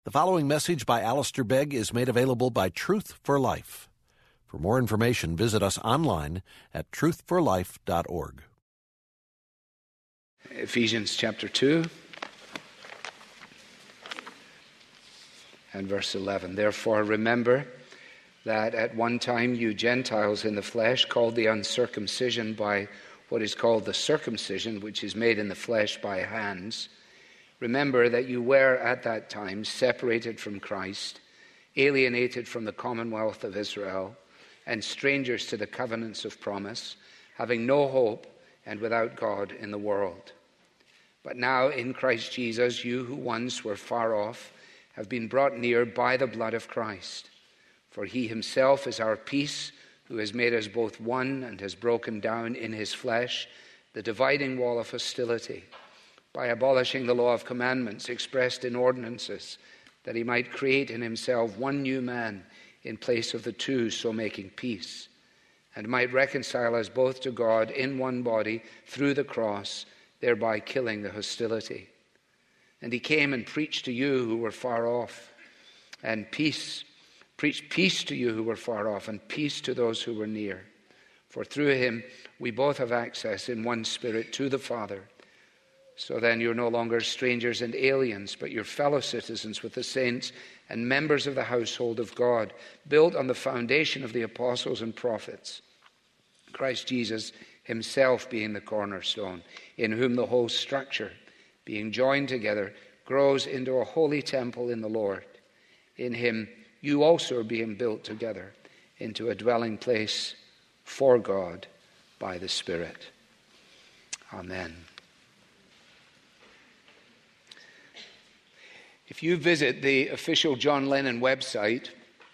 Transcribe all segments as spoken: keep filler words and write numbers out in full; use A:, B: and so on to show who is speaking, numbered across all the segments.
A: The following message by Alistair Begg is made available by Truth for Life. For more information, visit us online at truth for life dot org.
B: Ephesians chapter two and verse eleven. Therefore remember that at one time you Gentiles in the flesh, called the uncircumcision by what is called the circumcision, which is made in the flesh by hands, remember that you were at that time separated from Christ, alienated from the commonwealth of Israel, and strangers to the covenants of promise, having no hope and without God in the world. But now in Christ Jesus, you who once were far off have been brought near by the blood of Christ. For he himself is our peace, who has made us both one and has broken down in his flesh the dividing wall of hostility, by abolishing the law of commandments expressed in ordinances, that he might create in himself one new man in place of the two, so making peace, and might reconcile us both to God in one body through the cross, thereby killing the hostility. And he came and preached to you who were far off, and peace, preached peace to you who were far off, and peace to those who were near. For through him we both have access in one Spirit to the Father. So then you're no longer strangers and aliens, but you're fellow citizens with the saints and members of the household of God, built on the foundation of the apostles and prophets, Christ Jesus himself being the cornerstone, in whom the whole structure, being joined together, grows into a holy temple in the Lord. In him you also are being built together into a dwelling place for God by the Spirit. Amen. If you visit the official John Lennon website,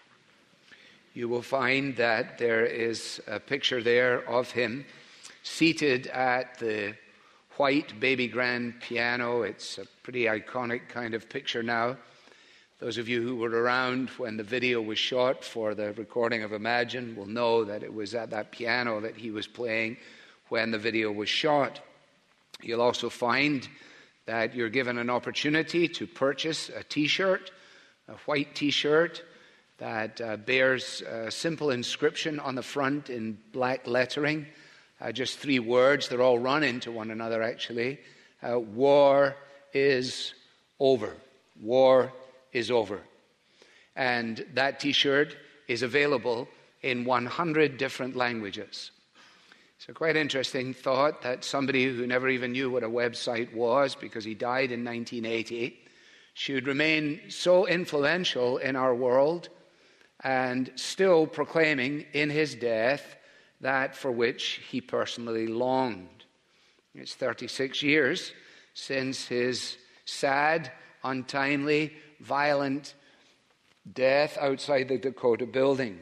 B: you will find that there is a picture there of him seated at the white baby grand piano. It's a pretty iconic kind of picture now. Those of you who were around when the video was shot for the recording of Imagine will know that it was at that piano that he was playing when the video was shot. You'll also find that you're given an opportunity to purchase a t-shirt, a white t-shirt that uh, bears a simple inscription on the front in black lettering, uh, just three words. They're all run into one another, actually. Uh, war is over. War is over. And that t-shirt is available in one hundred different languages. It's a quite interesting thought that somebody who never even knew what a website was, because he died in nineteen eighty, should remain so influential in our world and still proclaiming in his death that for which he personally longed. It's thirty-six years since his sad, untimely, violent death outside the Dakota building.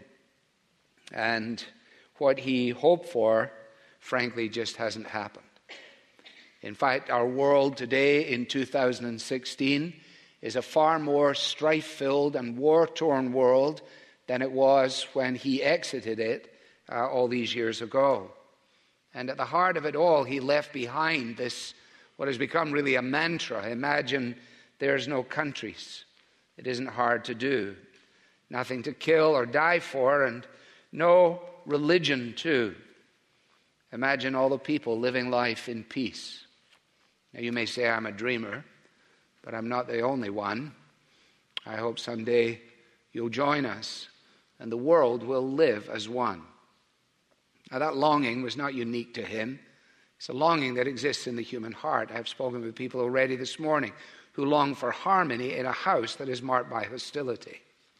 B: And what he hoped for, frankly, just hasn't happened. In fact, our world today in two thousand sixteen is a far more strife-filled and war-torn world than it was when he exited it uh, all these years ago. And at the heart of it all, he left behind this, what has become really a mantra. Imagine there's no countries. It isn't hard to do. Nothing to kill or die for, and no religion too. Imagine all the people living life in peace. Now you may say I'm a dreamer, but I'm not the only one. I hope someday you'll join us and the world will live as one. Now that longing was not unique to him. It's a longing that exists in the human heart. I've spoken with people already this morning who long for harmony in a house that is marked by hostility.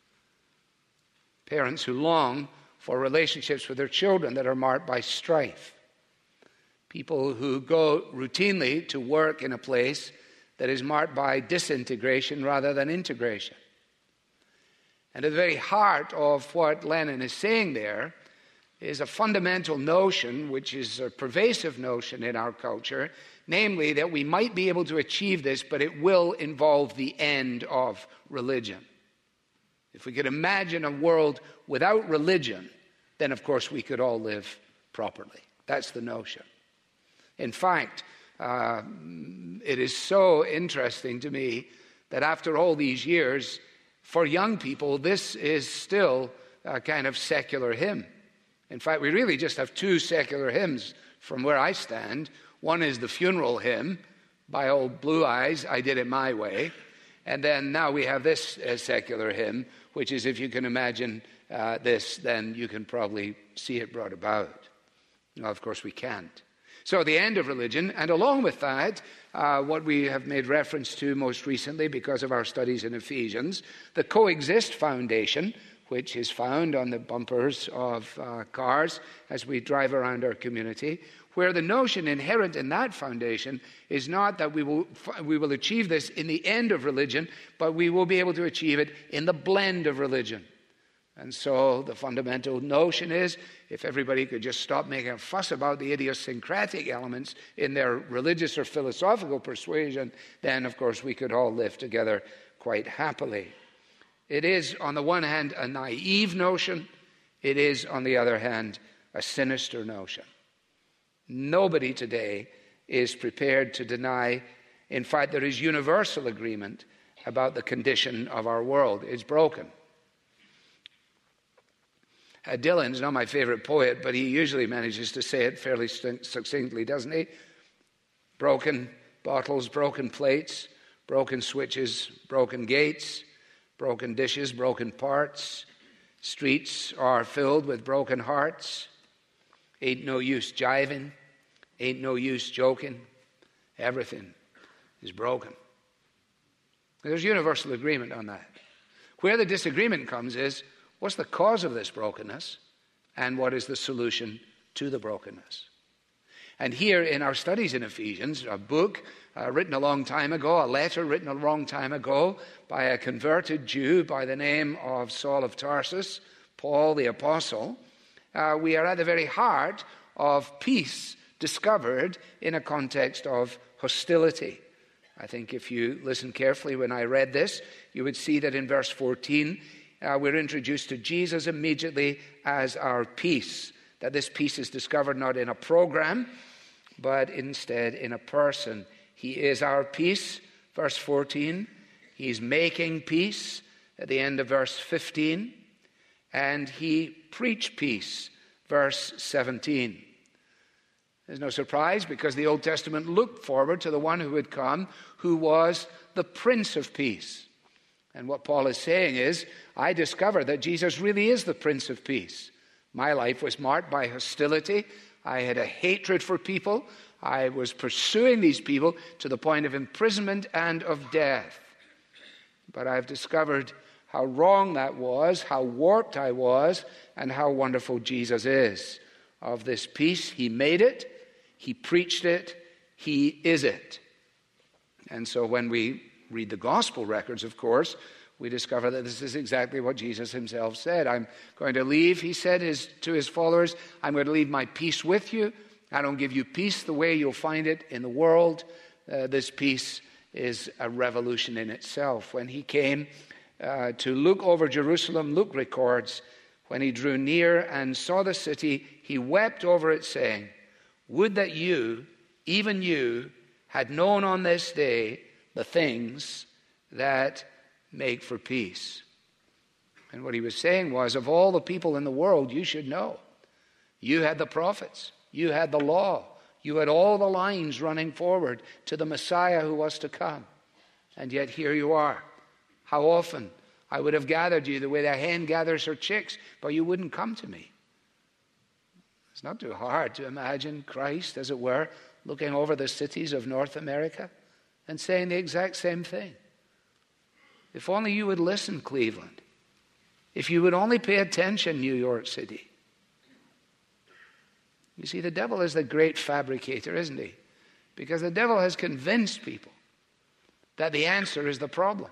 B: Parents who long for relationships with their children that are marked by strife. People who go routinely to work in a place that is marked by disintegration rather than integration. And at the very heart of what Lennon is saying there is a fundamental notion, which is a pervasive notion in our culture, namely that we might be able to achieve this, but it will involve the end of religion. If we could imagine a world without religion, then of course we could all live properly. That's the notion. In fact, uh, it is so interesting to me that after all these years, for young people, this is still a kind of secular hymn. In fact, we really just have two secular hymns from where I stand. One is the funeral hymn by old Blue Eyes, I Did It My Way. And then now we have this uh, secular hymn, which is, if you can imagine uh, this, then you can probably see it brought about. Now, of course, we can't. So the end of religion, and along with that, uh, what we have made reference to most recently because of our studies in Ephesians, the Coexist Foundation, which is found on the bumpers of uh, cars as we drive around our community, where the notion inherent in that foundation is not that we will we will achieve this in the end of religion, but we will be able to achieve it in the blend of religion. And so the fundamental notion is, if everybody could just stop making a fuss about the idiosyncratic elements in their religious or philosophical persuasion, then of course we could all live together quite happily. It is, on the one hand, a naive notion. It is, on the other hand, a sinister notion. Nobody today is prepared to deny. In fact, there is universal agreement about the condition of our world. It's broken. Uh, Dylan's not my favorite poet, but he usually manages to say it fairly succinctly, doesn't he? Broken bottles, broken plates, broken switches, broken gates, broken dishes, broken parts. Streets are filled with broken hearts. Ain't no use jiving. Ain't no use joking. Everything is broken. There's universal agreement on that. Where the disagreement comes is, what's the cause of this brokenness? And what is the solution to the brokenness? And here in our studies in Ephesians, a book uh, written a long time ago, a letter written a long time ago by a converted Jew by the name of Saul of Tarsus, Paul the Apostle, uh, we are at the very heart of peace discovered in a context of hostility. I think if you listen carefully when I read this, you would see that in verse fourteen, uh, we're introduced to Jesus immediately as our peace. That this peace is discovered not in a program, but instead in a person. He is our peace, verse fourteen. He's making peace at the end of verse fifteen. And he preached peace, verse seventeen. There's no surprise because the Old Testament looked forward to the one who would come, who was the Prince of Peace. And what Paul is saying is, I discovered that Jesus really is the Prince of Peace. My life was marked by hostility. I had a hatred for people. I was pursuing these people to the point of imprisonment and of death. But I've discovered how wrong that was, how warped I was, and how wonderful Jesus is. Of this peace, he made it, he preached it, he is it. And so when we read the gospel records, of course, we discover that this is exactly what Jesus himself said. I'm going to leave, he said his, to his followers, I'm going to leave my peace with you. I don't give you peace the way you'll find it in the world. Uh, this peace is a revolution in itself. When he came uh, to look over Jerusalem, Luke records, when he drew near and saw the city, he wept over it, saying, would that you, even you, had known on this day the things that make for peace. And what he was saying was, of all the people in the world, you should know. You had the prophets. You had the law. You had all the lines running forward to the Messiah who was to come. And yet here you are. How often I would have gathered you the way a hen gathers her chicks, but you wouldn't come to me. It's not too hard to imagine Christ, as it were, looking over the cities of North America and saying the exact same thing. If only you would listen, Cleveland. If you would only pay attention, New York City. You see, the devil is the great fabricator, isn't he? Because the devil has convinced people that the answer is the problem.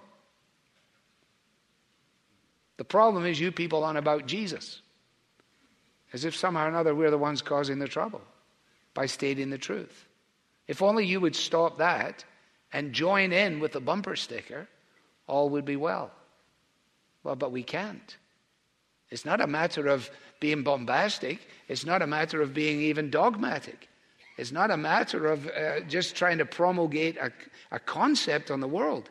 B: The problem is you people on about Jesus. As if somehow or another we're the ones causing the trouble by stating the truth. If only you would stop that and join in with the bumper sticker, all would be well. Well, but we can't. It's not a matter of being bombastic. It's not a matter of being even dogmatic. It's not a matter of uh, just trying to promulgate a, a concept on the world.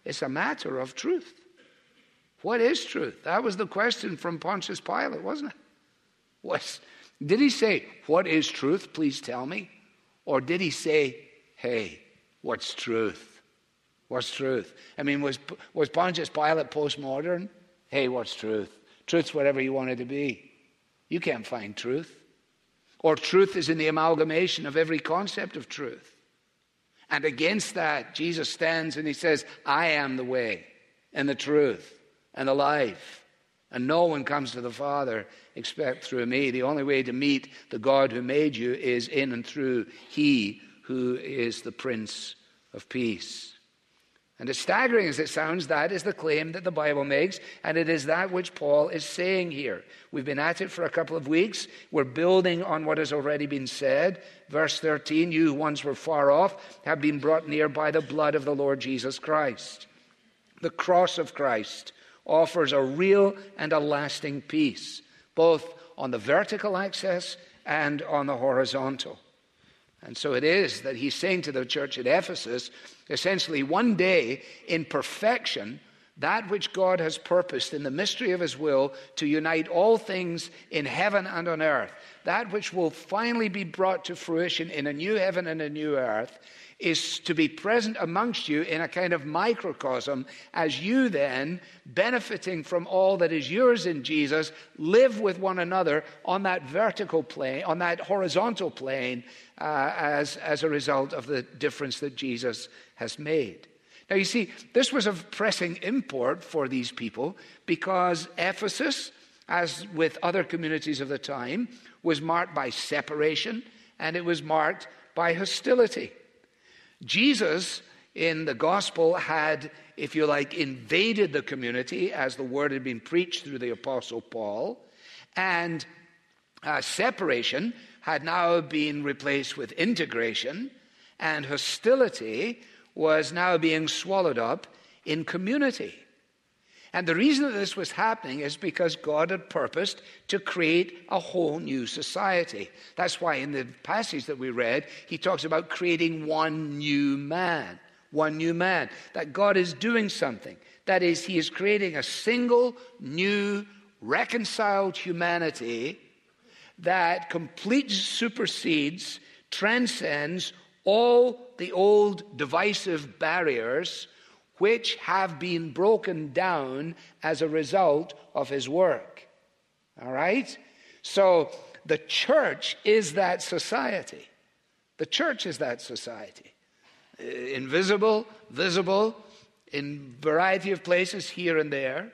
B: It's a matter of truth. What is truth? That was the question from Pontius Pilate, wasn't it? Was, did he say, what is truth? Please tell me. Or did he say, hey, what's truth? What's truth? I mean, was, was Pontius Pilate postmodern? Hey, what's truth? Truth's whatever you want it to be. You can't find truth. Or truth is in the amalgamation of every concept of truth. And against that, Jesus stands and he says, I am the way and the truth and the life. And no one comes to the Father except through me. The only way to meet the God who made you is in and through he who is the Prince of Peace. And as staggering as it sounds, that is the claim that the Bible makes, and it is that which Paul is saying here. We've been at it for a couple of weeks. We're building on what has already been said. Verse thirteen, you who once were far off have been brought near by the blood of the Lord Jesus Christ. The cross of Christ offers a real and a lasting peace, both on the vertical axis and on the horizontal. And so it is that he's saying to the church at Ephesus, essentially, one day in perfection, that which God has purposed in the mystery of his will to unite all things in heaven and on earth, that which will finally be brought to fruition in a new heaven and a new earth, is to be present amongst you in a kind of microcosm as you then, benefiting from all that is yours in Jesus, live with one another on that vertical plane, on that horizontal plane, uh, as, as a result of the difference that Jesus has made. Now you see, this was of pressing import for these people because Ephesus, as with other communities of the time, was marked by separation and it was marked by hostility. Jesus, in the gospel, had, if you like, invaded the community as the word had been preached through the Apostle Paul, and uh, separation had now been replaced with integration, and hostility was now being swallowed up in community. And the reason that this was happening is because God had purposed to create a whole new society. That's why in the passage that we read, he talks about creating one new man. One new man. That God is doing something. That is, he is creating a single, new, reconciled humanity that completely supersedes, transcends all the old divisive barriers which have been broken down as a result of his work. All right? So the church is that society. The church is that society. Invisible, visible, in a variety of places here and there.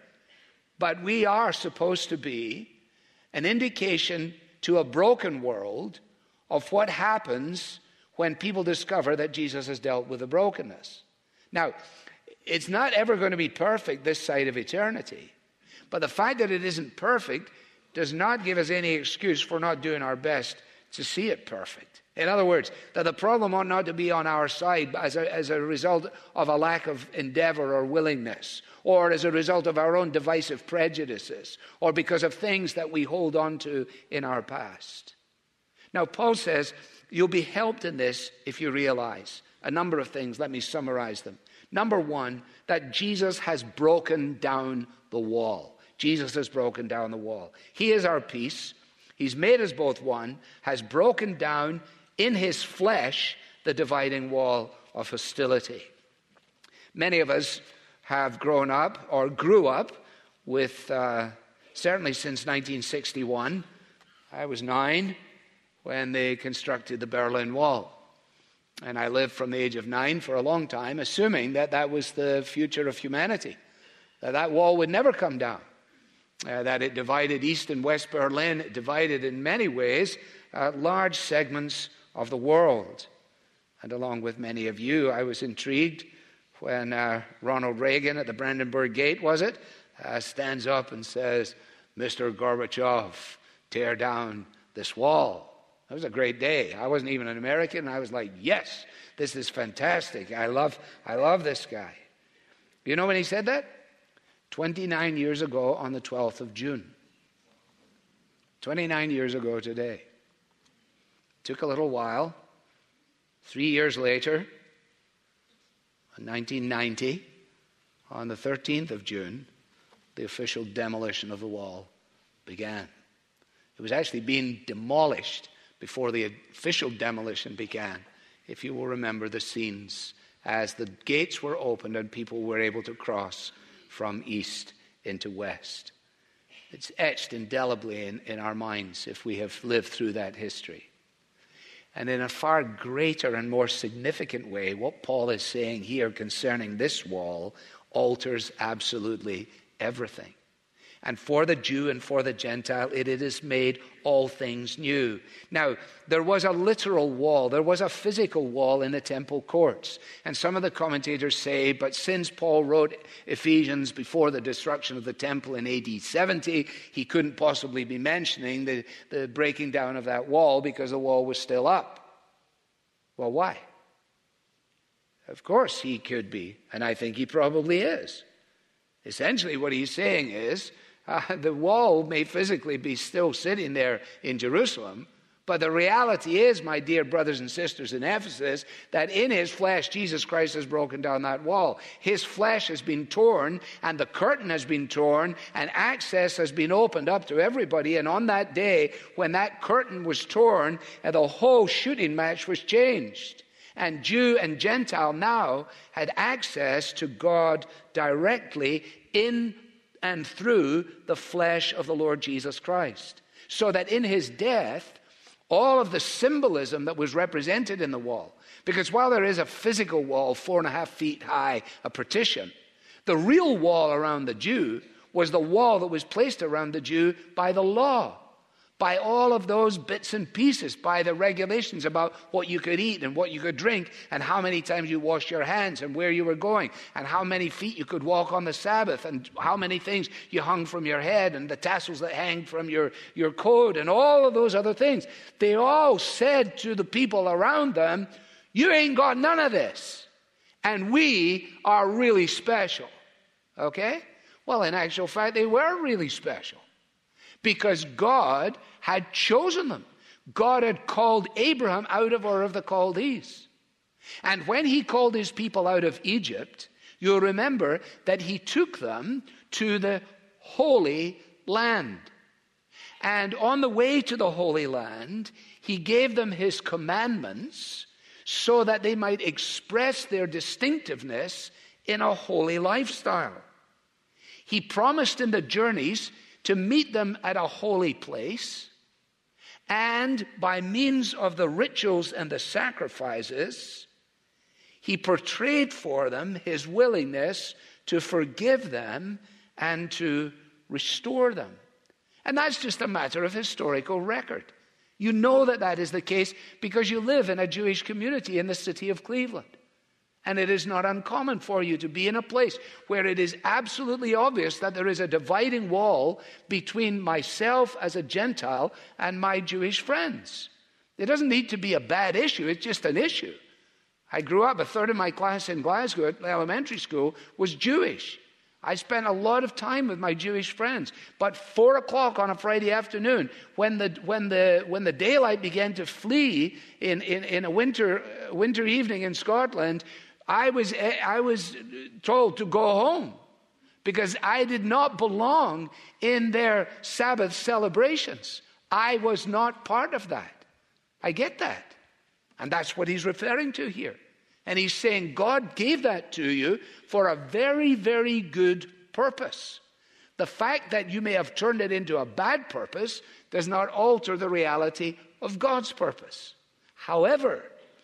B: But we are supposed to be an indication to a broken world of what happens when people discover that Jesus has dealt with the brokenness. Now, it's not ever going to be perfect this side of eternity. But the fact that it isn't perfect does not give us any excuse for not doing our best to see it perfect. In other words, that the problem ought not to be on our side as a, as a result of a lack of endeavor or willingness, or as a result of our own divisive prejudices, or because of things that we hold on to in our past. Now, Paul says, you'll be helped in this if you realize a number of things. Let me summarize them. Number one, that Jesus has broken down the wall. Jesus has broken down the wall. He is our peace. He's made us both one, has broken down in his flesh the dividing wall of hostility. Many of us have grown up or grew up with, uh, certainly since nineteen sixty-one, I was nine when they constructed the Berlin Wall. And I lived from the age of nine for a long time, assuming that that was the future of humanity, that that wall would never come down, uh, that it divided East and West Berlin, it divided in many ways uh, large segments of the world. And along with many of you, I was intrigued when uh, Ronald Reagan at the Brandenburg Gate, was it, uh, stands up and says, Mister Gorbachev, tear down this wall. It was a great day. I wasn't even an American. I was like, yes, this is fantastic. I love, I love this guy. You know when he said that? twenty-nine years ago on the twelfth of June. twenty-nine years ago today. Took a little while. Three years later, in nineteen ninety, on the thirteenth of June, the official demolition of the wall began. It was actually being demolished before the official demolition began, if you will remember the scenes as the gates were opened and people were able to cross from east into west. It's etched indelibly in, in our minds if we have lived through that history. And in a far greater and more significant way, what Paul is saying here concerning this wall alters absolutely everything. And for the Jew and for the Gentile, it, it has made all things new. Now, there was a literal wall. There was a physical wall in the temple courts. And some of the commentators say, but since Paul wrote Ephesians before the destruction of the temple in A D seventy, he couldn't possibly be mentioning the, the breaking down of that wall because the wall was still up. Well, why? Of course he could be, and I think he probably is. Essentially what he's saying is, Uh, the wall may physically be still sitting there in Jerusalem, but the reality is, my dear brothers and sisters in Ephesus, that in his flesh, Jesus Christ has broken down that wall. His flesh has been torn, and the curtain has been torn, and access has been opened up to everybody. And on that day, when that curtain was torn, and the whole shooting match was changed. And Jew and Gentile now had access to God directly in and through the flesh of the Lord Jesus Christ. So that in his death, all of the symbolism that was represented in the wall, because while there is a physical wall four and a half feet high, a partition, the real wall around the Jew was the wall that was placed around the Jew by the law, by all of those bits and pieces, by the regulations about what you could eat and what you could drink and how many times you washed your hands and where you were going and how many feet you could walk on the Sabbath and how many things you hung from your head and the tassels that hang from your, your coat and all of those other things. They all said to the people around them, you ain't got none of this. And we are really special. Okay? Well, in actual fact, they were really special. Because God had chosen them. God had called Abraham out of Ur of the Chaldees. And when he called his people out of Egypt, you'll remember that he took them to the Holy Land. And on the way to the Holy Land, he gave them his commandments so that they might express their distinctiveness in a holy lifestyle. He promised in the journeys to meet them at a holy place, and by means of the rituals and the sacrifices, he portrayed for them his willingness to forgive them and to restore them. And that's just a matter of historical record. You know that that is the case because you live in a Jewish community in the city of Cleveland. And it is not uncommon for you to be in a place where it is absolutely obvious that there is a dividing wall between myself as a Gentile and my Jewish friends. It doesn't need to be a bad issue, it's just an issue. I grew up, a third of my class in Glasgow at elementary school was Jewish. I spent a lot of time with my Jewish friends. But four o'clock on a Friday afternoon, when the when the when the daylight began to flee in, in, in a winter winter evening in Scotland, I was I was told to go home because I did not belong in their Sabbath celebrations. I was not part of that. I get that. And that's what he's referring to here. And he's saying God gave that to you for a very, very good purpose. The fact that you may have turned it into a bad purpose does not alter the reality of God's purpose. However,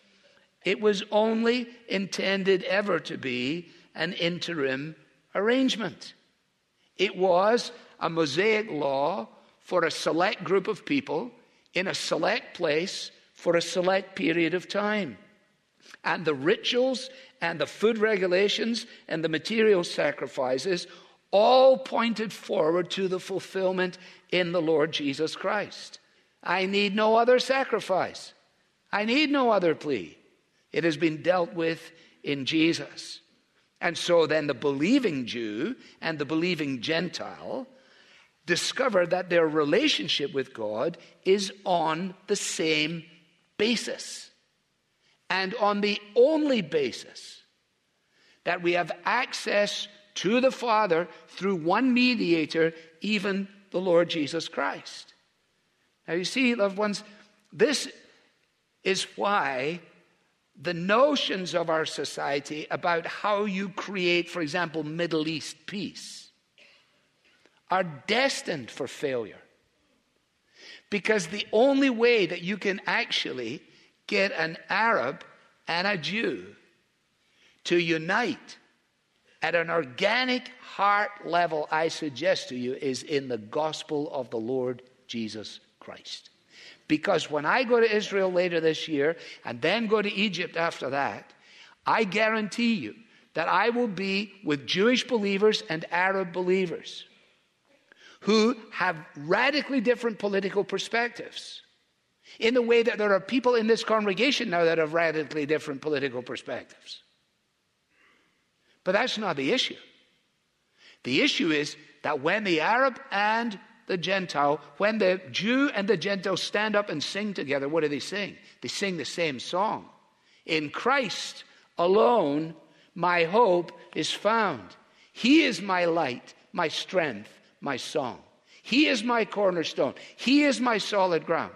B: it was only intended ever to be an interim arrangement. It was a Mosaic law for a select group of people in a select place for a select period of time. And the rituals and the food regulations and the material sacrifices all pointed forward to the fulfillment in the Lord Jesus Christ. I need no other sacrifice. I need no other plea. It has been dealt with in Jesus. And so then the believing Jew and the believing Gentile discover that their relationship with God is on the same basis. And on the only basis that we have access to the Father through one mediator, even the Lord Jesus Christ. Now you see, loved ones, this is why the notions of our society about how you create, for example, Middle East peace are destined for failure. Because the only way that you can actually get an Arab and a Jew to unite at an organic heart level, I suggest to you, is in the gospel of the Lord Jesus Christ. Because when I go to Israel later this year and then go to Egypt after that, I guarantee you that I will be with Jewish believers and Arab believers who have radically different political perspectives, in the way that there are people in this congregation now that have radically different political perspectives. But that's not the issue. The issue is that when the Arab and the Gentile, when the Jew and the Gentile stand up and sing together, what do they sing? They sing the same song. In Christ alone, my hope is found. He is my light, my strength, my song. He is my cornerstone. He is my solid ground.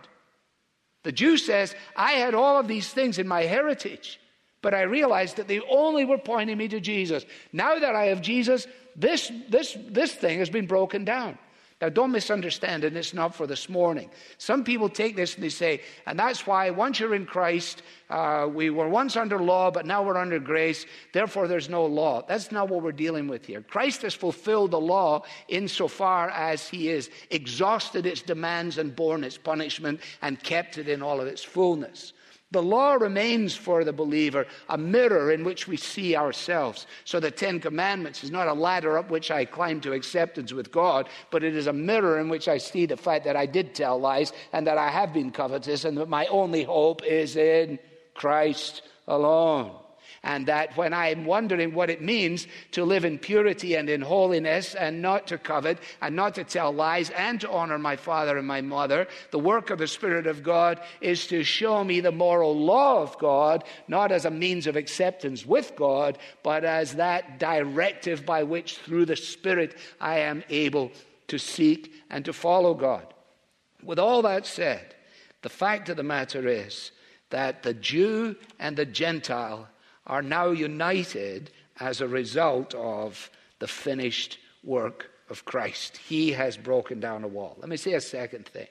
B: The Jew says, I had all of these things in my heritage, but I realized that they only were pointing me to Jesus. Now that I have Jesus, this, this, this thing has been broken down. Now, don't misunderstand, and it's not for this morning. Some people take this and they say, and that's why once you're in Christ, uh, we were once under law, but now we're under grace, therefore there's no law. That's not what we're dealing with here. Christ has fulfilled the law insofar as he has exhausted its demands and borne its punishment and kept it in all of its fullness. The law remains for the believer a mirror in which we see ourselves. So the Ten Commandments is not a ladder up which I climb to acceptance with God, but it is a mirror in which I see the fact that I did tell lies and that I have been covetous and that my only hope is in Christ alone. And that when I'm wondering what it means to live in purity and in holiness and not to covet and not to tell lies and to honor my father and my mother, the work of the Spirit of God is to show me the moral law of God, not as a means of acceptance with God, but as that directive by which through the Spirit I am able to seek and to follow God. With all that said, the fact of the matter is that the Jew and the Gentile are now united as a result of the finished work of Christ. He has broken down a wall. Let me say a second thing.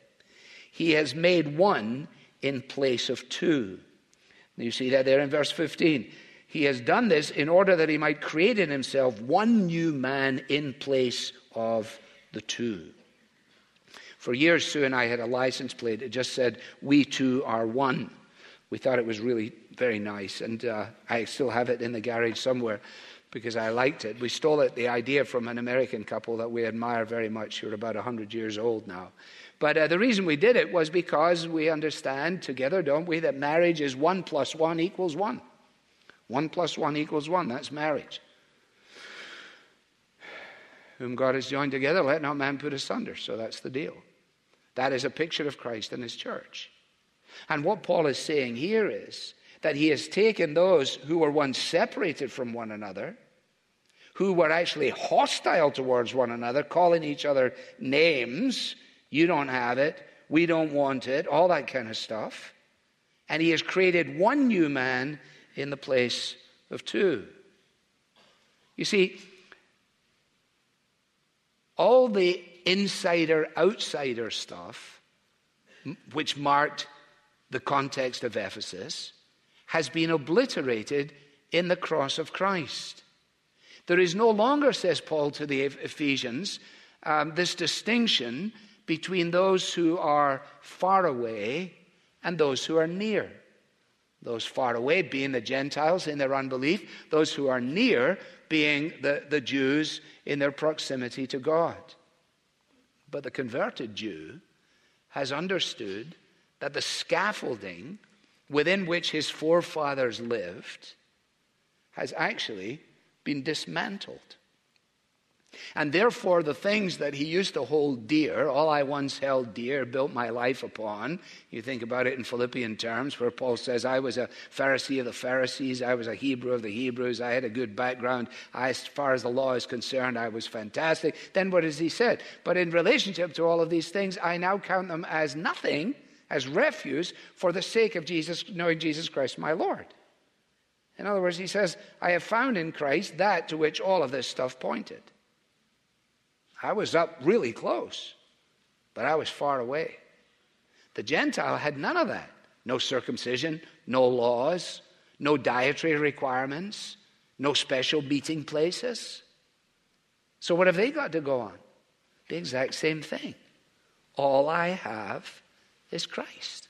B: He has made one in place of two. You see that there in verse fifteen. He has done this in order that he might create in himself one new man in place of the two. For years, Sue and I had a license plate. It just said, "We two are one." We thought it was really very nice, and uh, I still have it in the garage somewhere because I liked it. We stole it, the idea, from an American couple that we admire very much, who are about one hundred years old now. But uh, the reason we did it was because we understand together, don't we, that marriage is one plus one equals one. One plus one equals one. That's marriage. Whom God has joined together, let not man put asunder. So that's the deal. That is a picture of Christ and his church. And what Paul is saying here is that he has taken those who were once separated from one another, who were actually hostile towards one another, calling each other names. You don't have it. We don't want it. All that kind of stuff. And he has created one new man in the place of two. You see, all the insider-outsider stuff, which marked the context of Ephesus, has been obliterated in the cross of Christ. There is no longer, says Paul to the Ephesians, um, this distinction between those who are far away and those who are near. Those far away being the Gentiles in their unbelief, those who are near being the, the Jews in their proximity to God. But the converted Jew has understood that the scaffolding within which his forefathers lived has actually been dismantled. And therefore, the things that he used to hold dear, all I once held dear, built my life upon. You think about it in Philippian terms, where Paul says, I was a Pharisee of the Pharisees, I was a Hebrew of the Hebrews, I had a good background, I, as far as the law is concerned, I was fantastic. Then what has he said? But in relationship to all of these things, I now count them as nothing, as refuse, for the sake of Jesus, knowing Jesus Christ my Lord. In other words, he says, I have found in Christ that to which all of this stuff pointed. I was up really close, but I was far away. The Gentile had none of that. No circumcision, no laws, no dietary requirements, no special meeting places. So what have they got to go on? The exact same thing. All I have is Christ.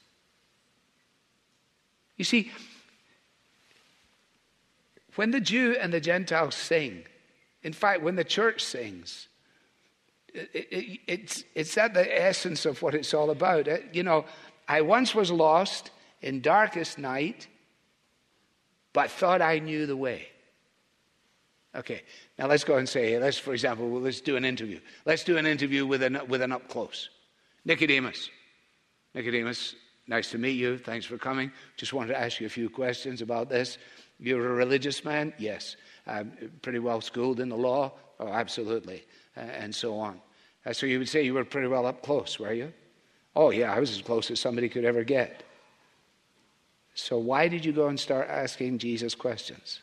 B: You see, when the Jew and the Gentile sing, in fact, when the church sings, It, it, it's, it's at the essence of what it's all about. It, you know, I once was lost in darkest night, but thought I knew the way. Okay, now let's go and say, let's, for example, well, let's do an interview. Let's do an interview with an, with an up close. Nicodemus. Nicodemus, nice to meet you. Thanks for coming. Just wanted to ask you a few questions about this. You're a religious man? Yes. I'm pretty well schooled in the law? Oh, absolutely. And so on. Uh, so you would say you were pretty well up close, were you? Oh, yeah, I was as close as somebody could ever get. So why did you go and start asking Jesus questions?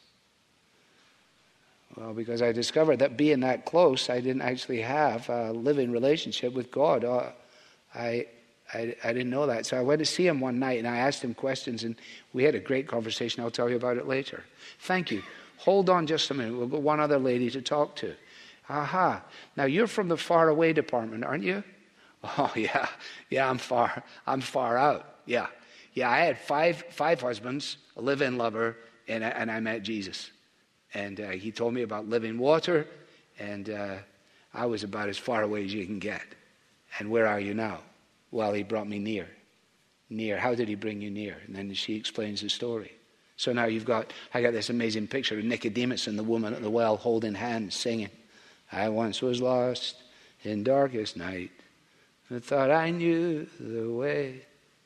B: Well, because I discovered that being that close, I didn't actually have a living relationship with God. Uh, I, I, I didn't know that. So I went to see him one night, and I asked him questions, and we had a great conversation. I'll tell you about it later. Thank you. Hold on just a minute. We've got one other lady to talk to. Aha. Now, you're from the far away department, aren't you? Oh, yeah. Yeah, I'm far. I'm far out. Yeah. Yeah, I had five five husbands, a live-in lover, and I, and I met Jesus. And uh, he told me about living water, and uh, I was about as far away as you can get. And where are you now? Well, he brought me near. Near. How did he bring you near? And then she explains the story. So now you've got, I got this amazing picture of Nicodemus and the woman at the well holding hands, singing. I once was lost in darkest night, and thought I knew the way.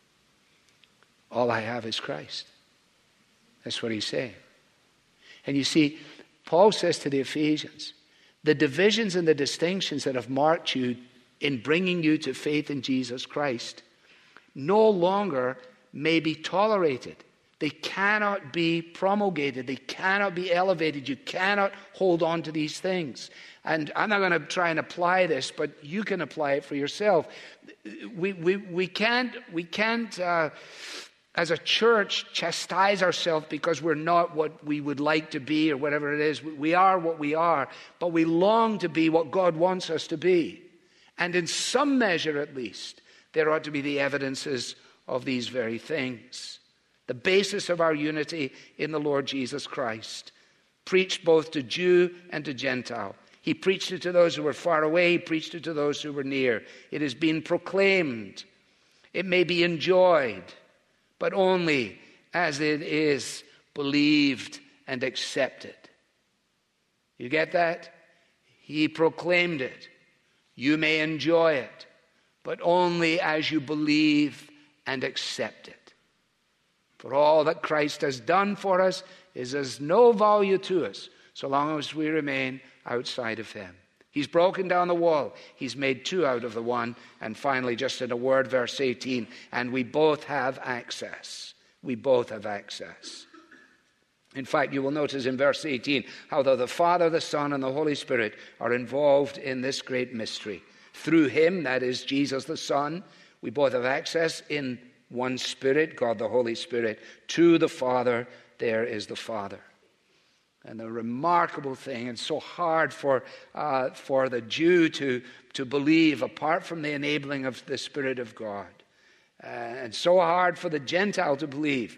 B: All I have is Christ. That's what he's saying. And you see, Paul says to the Ephesians, the divisions and the distinctions that have marked you in bringing you to faith in Jesus Christ no longer may be tolerated. They cannot be promulgated. They cannot be elevated. You cannot hold on to these things. And I'm not going to try and apply this, but you can apply it for yourself. We we we can't we can't uh, as a church chastise ourselves because we're not what we would like to be or whatever it is. We are what we are, but we long to be what God wants us to be. And in some measure, at least, there ought to be the evidences of these very things. The basis of our unity in the Lord Jesus Christ, preached both to Jew and to Gentile. He preached it to those who were far away. He preached it to those who were near. It has been proclaimed. It may be enjoyed, but only as it is believed and accepted. You get that? He proclaimed it. You may enjoy it, but only as you believe and accept it. For all that Christ has done for us is of no value to us so long as we remain outside of him. He's broken down the wall. He's made two out of the one. And finally, just in a word, verse eighteen, and we both have access. We both have access. In fact, you will notice in verse eighteen how though the Father, the Son, and the Holy Spirit are involved in this great mystery. Through him, that is Jesus the Son, we both have access in one Spirit, God the Holy Spirit, to the Father. There is the Father. And the remarkable thing, and so hard for uh, for the Jew to, to believe apart from the enabling of the Spirit of God. Uh, and so hard for the Gentile to believe.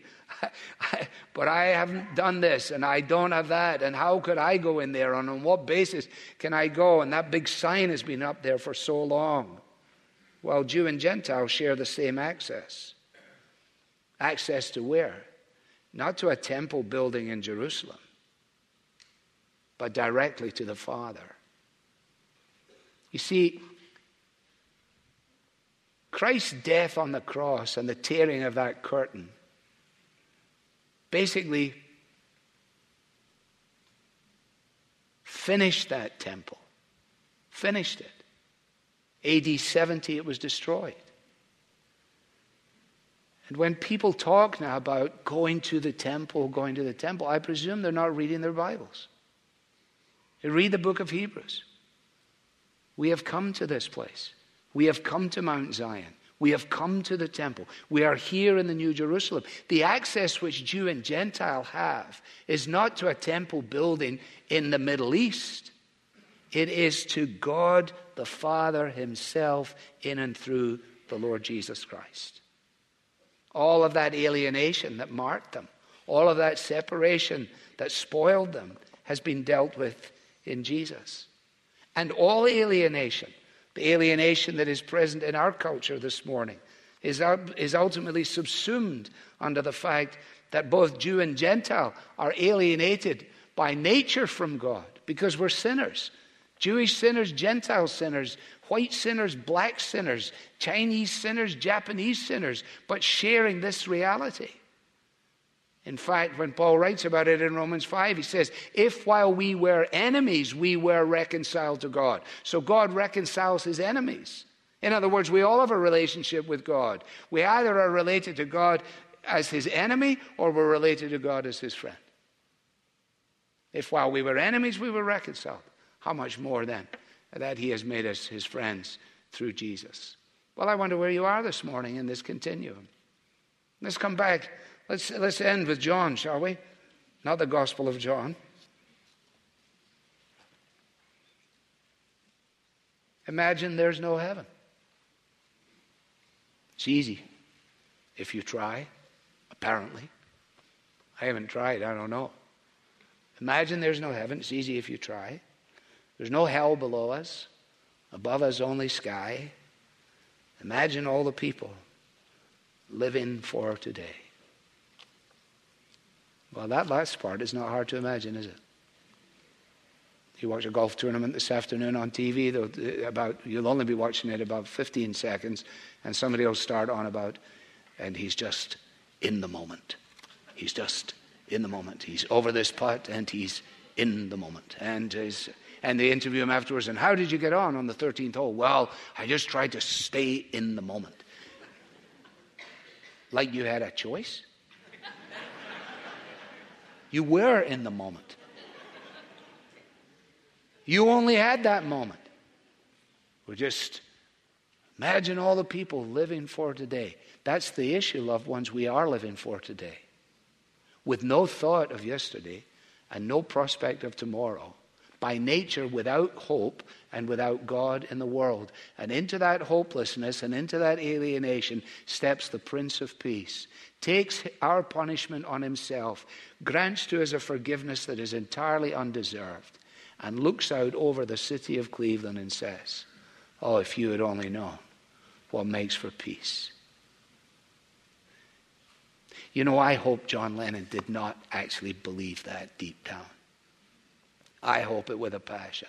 B: But I haven't done this, and I don't have that, and how could I go in there, and on what basis can I go? And that big sign has been up there for so long. Well, Jew and Gentile share the same access. Access to where? Not to a temple building in Jerusalem, but directly to the Father. You see, Christ's death on the cross and the tearing of that curtain basically finished that temple. Finished it. A D seventy, it was destroyed. And when people talk now about going to the temple, going to the temple, I presume they're not reading their Bibles. They read the book of Hebrews. We have come to this place. We have come to Mount Zion. We have come to the temple. We are here in the New Jerusalem. The access which Jew and Gentile have is not to a temple building in the Middle East. It is to God the Father himself in and through the Lord Jesus Christ. All of that alienation that marked them, all of that separation that spoiled them has been dealt with in Jesus. And all alienation, the alienation that is present in our culture this morning, is, is ultimately subsumed under the fact that both Jew and Gentile are alienated by nature from God because we're sinners. Jewish sinners, Gentile sinners, white sinners, black sinners, Chinese sinners, Japanese sinners, but sharing this reality. In fact, when Paul writes about it in Romans five, he says, if while we were enemies, we were reconciled to God. So God reconciles his enemies. In other words, we all have a relationship with God. We either are related to God as his enemy or we're related to God as his friend. If while we were enemies, we were reconciled, how much more then that he has made us his friends through Jesus? Well, I wonder where you are this morning in this continuum. Let's come back. Let's, let's end with John, shall we? Not the Gospel of John. Imagine there's no heaven. It's easy if you try, apparently. I haven't tried, I don't know. Imagine there's no heaven. It's easy if you try. There's no hell below us. Above us only sky. Imagine all the people living for today. Well, that last part is not hard to imagine, is it? You watch a golf tournament this afternoon on T V, about, you'll only be watching it about fifteen seconds, and somebody will start on about, and he's just in the moment. He's just in the moment. He's over this putt, and he's in the moment. And his, and they interview him afterwards, and how did you get on on the thirteenth hole? Well, I just tried to stay in the moment. Like you had a choice? You were in the moment. You only had that moment. Well, just imagine all the people living for today. That's the issue, loved ones, we are living for today. With no thought of yesterday and no prospect of tomorrow. By nature without hope and without God in the world. And into that hopelessness and into that alienation steps the Prince of Peace. Takes our punishment on himself, grants to us a forgiveness that is entirely undeserved, and looks out over the city of Cleveland and says, oh, if you had only known what makes for peace. You know, I hope John Lennon did not actually believe that deep down. I hope it with a passion.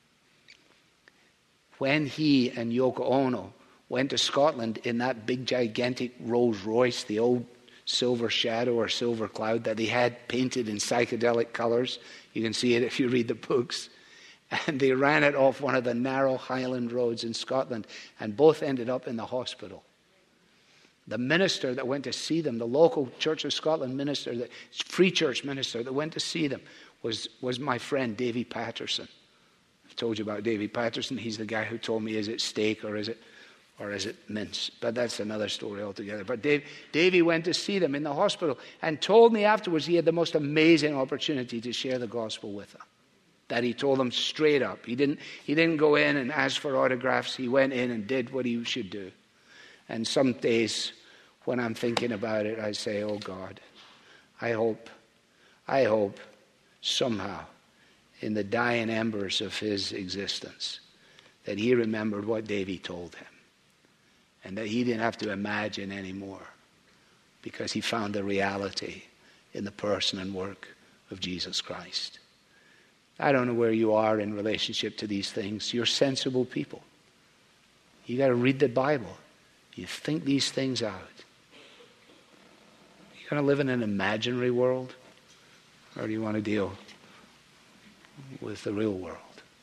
B: When he and Yoko Ono went to Scotland in that big gigantic Rolls Royce, the old silver shadow or silver cloud that they had painted in psychedelic colors. You can see it if you read the books. And they ran it off one of the narrow Highland roads in Scotland, and both ended up in the hospital. The minister that went to see them, the local Church of Scotland minister, the Free Church minister that went to see them, was, was my friend Davy Patterson. I've told you about Davy Patterson. He's the guy who told me, is it steak or is it or is it mince? But that's another story altogether. But Dave, Davy went to see them in the hospital and told me afterwards he had the most amazing opportunity to share the gospel with them. That he told them straight up. He didn't, he didn't go in and ask for autographs. He went in and did what he should do. And some days when I'm thinking about it, I say, oh God, I hope, I hope somehow in the dying embers of his existence that he remembered what Davy told him. And that he didn't have to imagine anymore because he found the reality in the person and work of Jesus Christ. I don't know where you are in relationship to these things. You're sensible people. You got to read the Bible. You think these things out. You got to live in an imaginary world, or do you want to deal with the real world?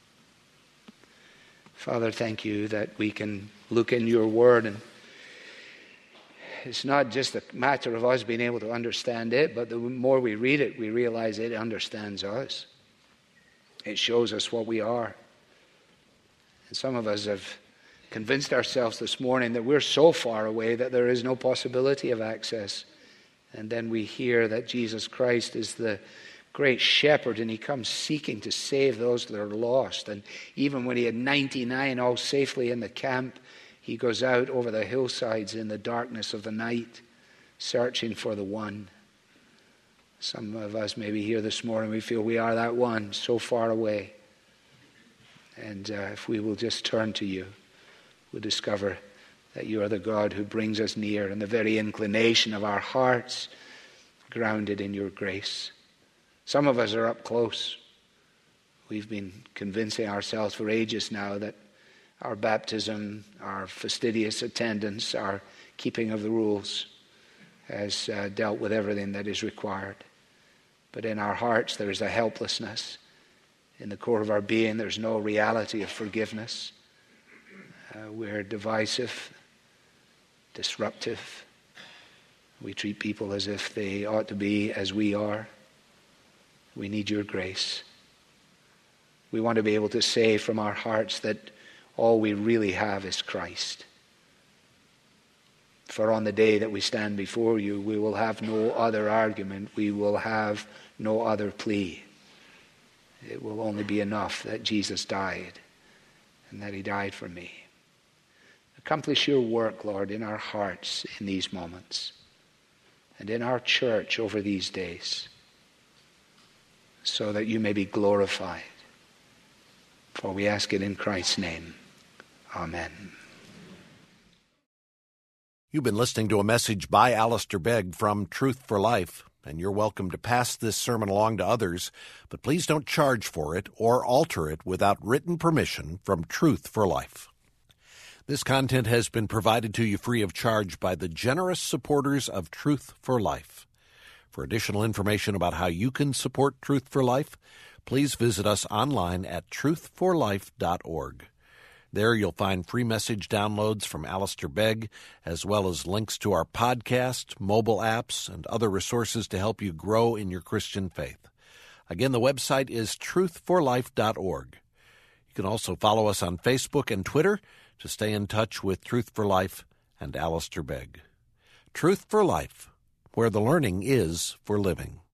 B: Father, thank you that we can look in your word, and it's not just a matter of us being able to understand it, but the more we read it, we realize it understands us. It shows us what we are. And some of us have convinced ourselves this morning that we're so far away that there is no possibility of access. And then we hear that Jesus Christ is the great shepherd, and he comes seeking to save those that are lost. And even when he had ninety-nine all safely in the camp, he goes out over the hillsides in the darkness of the night, searching for the one. Some of us maybe here this morning, we feel we are that one, so far away. And uh, if we will just turn to you, we'll discover that you are the God who brings us near, and the very inclination of our hearts grounded in your grace. Some of us are up close. We've been convincing ourselves for ages now that our baptism, our fastidious attendance, our keeping of the rules has uh, dealt with everything that is required. But in our hearts there is a helplessness. In the core of our being there's no reality of forgiveness. Uh, we're divisive, disruptive. We treat people as if they ought to be as we are. We need your grace. We want to be able to say from our hearts that all we really have is Christ. For on the day that we stand before you, we will have no other argument. We will have no other plea. It will only be enough that Jesus died and that he died for me. Accomplish your work, Lord, in our hearts in these moments and in our church over these days, so that you may be glorified. For we ask it in Christ's name. Amen.
A: You've been listening to a message by Alistair Begg from Truth for Life, and you're welcome to pass this sermon along to others, but please don't charge for it or alter it without written permission from Truth for Life. This content has been provided to you free of charge by the generous supporters of Truth for Life. For additional information about how you can support Truth for Life, please visit us online at truth for life dot org. There you'll find free message downloads from Alistair Begg, as well as links to our podcast, mobile apps, and other resources to help you grow in your Christian faith. Again, the website is truth for life dot org. You can also follow us on Facebook and Twitter to stay in touch with Truth for Life and Alistair Begg. Truth for Life, where the learning is for living.